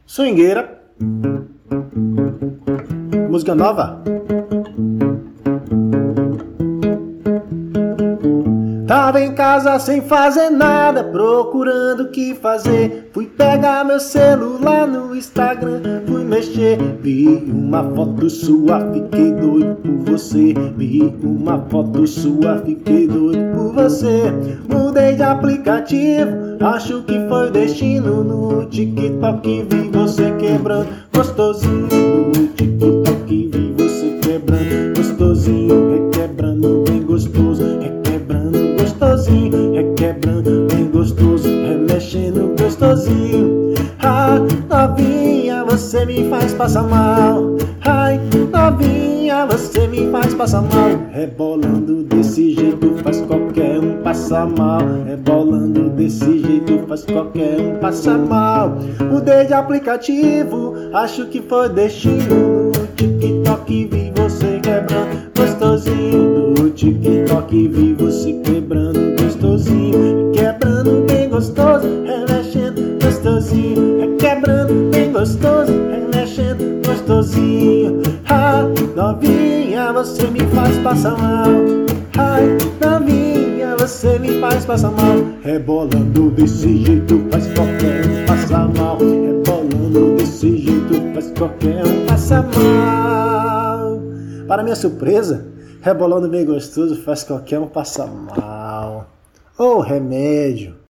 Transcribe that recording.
Swingueira. Música nova. Tava em casa sem fazer nada, procurando o que fazer. Fui pegar meu celular no Instagram, fui mexer. Vi uma foto sua, fiquei doido por você. Vi uma foto sua, fiquei doido por você. Mudei de aplicativo, acho que foi o destino. No TikTok vi você quebrando, gostosinho. No TikTok vi você quebrando, gostosinho. Requebrando, bem gostoso. Requebrando, gostosinho. Requebrando, bem gostoso. Remexendo, gostosinho. Ah, novinha, você me faz passar mal. Ai, novinha, você me faz passar mal. Rebolando desse jeito faz qualquer um passar mal. Rebolando desse jeito faz qualquer um passar mal. Mudei de aplicativo, acho que foi destino. No TikTok vi você quebrando, gostosinho. No TikTok vi você quebrando, gostosinho. Quebrando bem gostoso, remexendo, gostosinho. Quebrando bem gostoso, remexendo, gostosinho. Ah, novinha, você me faz passar mal. Ai, novinha, você me faz passar mal. Rebolando desse jeito faz qualquer um passar mal. Rebolando desse jeito faz qualquer um passar mal. Para minha surpresa, rebolando bem gostoso faz qualquer um passar mal. Oh, remédio.